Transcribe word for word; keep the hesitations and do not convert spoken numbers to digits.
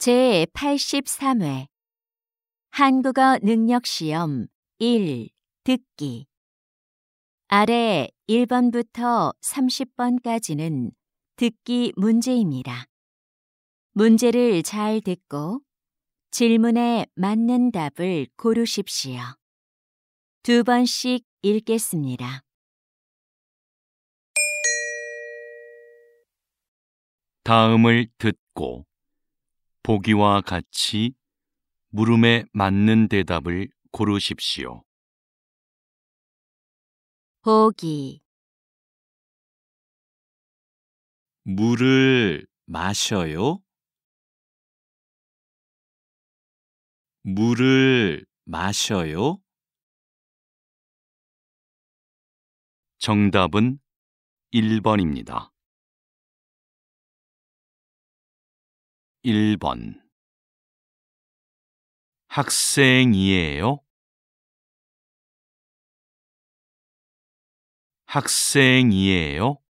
제팔십삼 회 한국어 능력시험 일 듣기. 아래 일 번부터 삼십 번까지는 듣기 문제입니다. 문제를 잘 듣고 질문에 맞는 답을 고르십시오. 두 번씩 읽겠습니다. 다음을 듣고 보기와 같이 물음에 맞는 대답을 고르십시오. 보기. 물을 마셔요? 물을 마셔요? 정답은 일 번입니다. 일 번. 학생이에요? 학생이에요?